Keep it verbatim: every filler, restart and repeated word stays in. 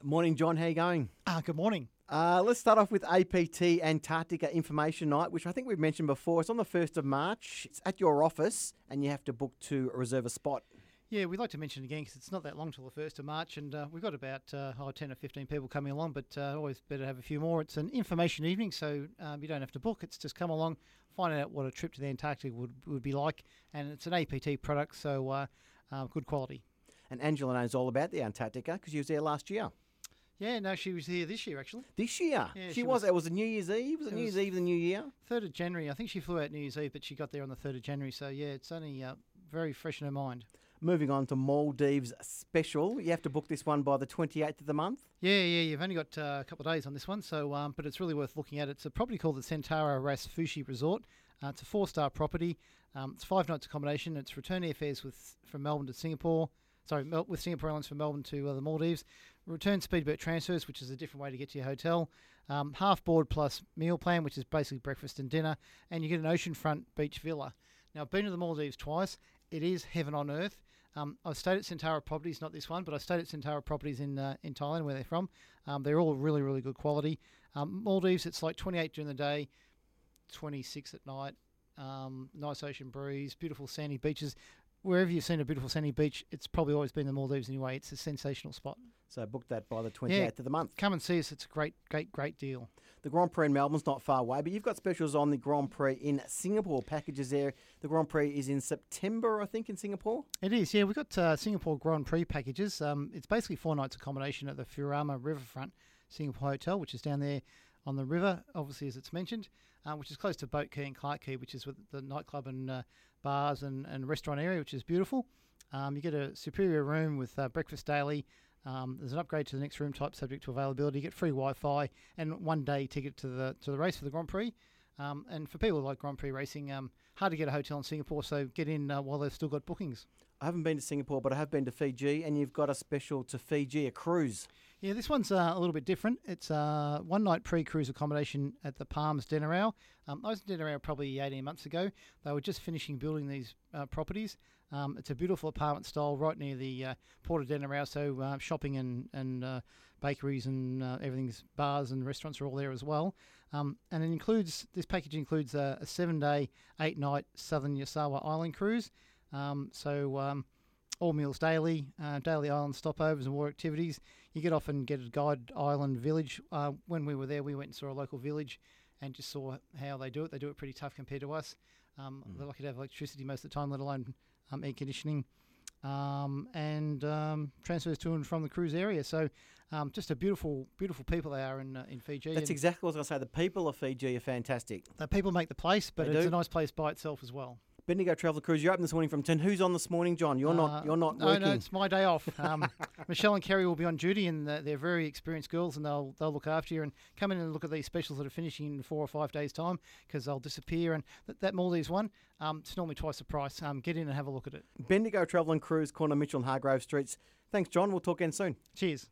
Morning, John. How you going? Ah, good morning. Uh, let's start off with A P T Antarctica Information Night, which I think we've mentioned before. It's on the first of March. It's at your office, and you have to book to reserve a spot. Yeah, we'd like to mention it again because it's not that long till the first of March, and uh, we've got about uh, oh, ten or fifteen people coming along, but uh, always better to have a few more. It's an information evening, so um, you don't have to book. It's just come along, find out what a trip to the Antarctic would, would be like, and it's an A P T product, so uh, uh, good quality. And Angela knows all about the Antarctica because she was there last year. Yeah, no, she was here this year, actually. This year? Yeah, she, she was. was- It was a New Year's Eve? Was it It New Year's was- Eve the New Year? third of January. I think she flew out New Year's Eve, but she got there on the third of January, so yeah, it's only uh, very fresh in her mind. Moving on to Maldives Special. You have to book this one by the twenty-eighth of the month. Yeah, yeah, you've only got uh, a couple of days on this one, so um, but it's really worth looking at. It's a property called the Centauro Ras Fushi Resort. Uh, it's a four-star property. Um, it's five nights accommodation. It's return airfares with from Melbourne to Singapore. Sorry, Mel- with Singapore Airlines from Melbourne to uh, the Maldives. Return speedboat transfers, which is a different way to get to your hotel. Um, half board plus meal plan, which is basically breakfast and dinner, and you get an oceanfront beach villa. Now, I've been to the Maldives twice. It is heaven on earth. Um, I've stayed at Centauro Properties, not this one, but I stayed at Centauro Properties in uh, in Thailand, where they're from. Um, they're all really, really good quality. Um, Maldives, it's like twenty-eight during the day, twenty-six at night. Um, nice ocean breeze, beautiful sandy beaches. Wherever you've seen a beautiful sandy beach, it's probably always been the Maldives anyway. It's a sensational spot. So book that by the twenty-eighth of the month. Come and see us. It's a great, great, great deal. The Grand Prix in Melbourne's not far away, but you've got specials on the Grand Prix in Singapore. Packages there. The Grand Prix is in September, I think, in Singapore. It is, yeah. We've got uh, Singapore Grand Prix packages. Um, it's basically four nights accommodation at the Furama Riverfront Singapore Hotel, which is down there on the river, obviously, as it's mentioned, uh, which is close to Boat Quay and Clark Quay, which is with the nightclub and uh, bars and, and restaurant area, which is beautiful. Um, you get a superior room with uh, breakfast daily. Um, there's an upgrade to the next room type subject to availability. You get free Wi-Fi and one day ticket to the to the race for the Grand Prix. Um, and for people who like Grand Prix racing, um, hard to get a hotel in Singapore, so get in uh, while they've still got bookings. I haven't been to Singapore, but I have been to Fiji, and you've got a special to Fiji, a cruise. Yeah, this one's uh, a little bit different. It's uh, one night pre-cruise accommodation at the Palms Denarau. Um, I was in Denarau probably eighteen months ago. They were just finishing building these uh, properties. Um, it's a beautiful apartment style right near the uh, Port of Denarau, so uh, shopping and, and uh, bakeries and uh, everything's bars and restaurants are all there as well. Um, and it includes, this package includes a, a seven-day, eight-night Southern Yasawa Island cruise. Um, so... Um, all meals daily, uh, daily island stopovers and war activities. You get off and get a guide island village. Uh, when we were there, we went and saw a local village and just saw how they do it. They do it pretty tough compared to us. Um, mm. They're lucky to have electricity most of the time, let alone um, air conditioning. Um, and um, transfers to and from the cruise area. So um, just a beautiful, beautiful people they are in uh, in Fiji. That's and exactly what I was going to say. The people of Fiji are fantastic. the people make the place, but They it's do. a nice place by itself as well. Bendigo Travel Cruise, you're open this morning from ten. Who's on this morning, John? You're not. Uh, You're not no, working. No, it's my day off. Um, Michelle and Kerry will be on duty, and uh, they're very experienced girls, and they'll they'll look after you and come in and look at these specials that are finishing in four or five days' time because they'll disappear. And th- that Maldives one, um, it's normally twice the price. Um, get in and have a look at it. Bendigo Travel and Cruise, corner Mitchell and Hargrove Streets. Thanks, John. We'll talk again soon. Cheers.